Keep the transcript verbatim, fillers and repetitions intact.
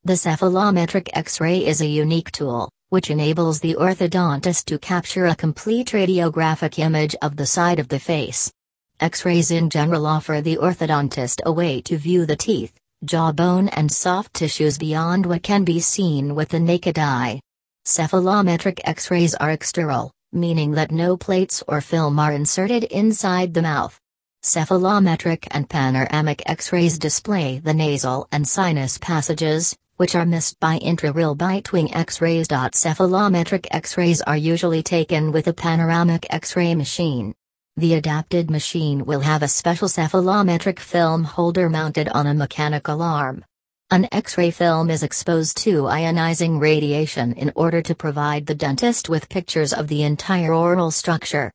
The cephalometric X-ray is a unique tool, which enables the orthodontist to capture a complete radiographic image of the side of the face. X-rays in general offer the orthodontist a way to view the teeth, jawbone and soft tissues beyond what can be seen with the naked eye. Cephalometric X-rays are exteral, meaning that no plates or film are inserted inside the mouth. Cephalometric and panoramic X-rays display the nasal and sinus passages, which are missed by intraoral bite-wing X-rays. Cephalometric X-rays are usually taken with a panoramic X-ray machine. The adapted machine will have a special cephalometric film holder mounted on a mechanical arm. An X-ray film is exposed to ionizing radiation in order to provide the dentist with pictures of the entire oral structure.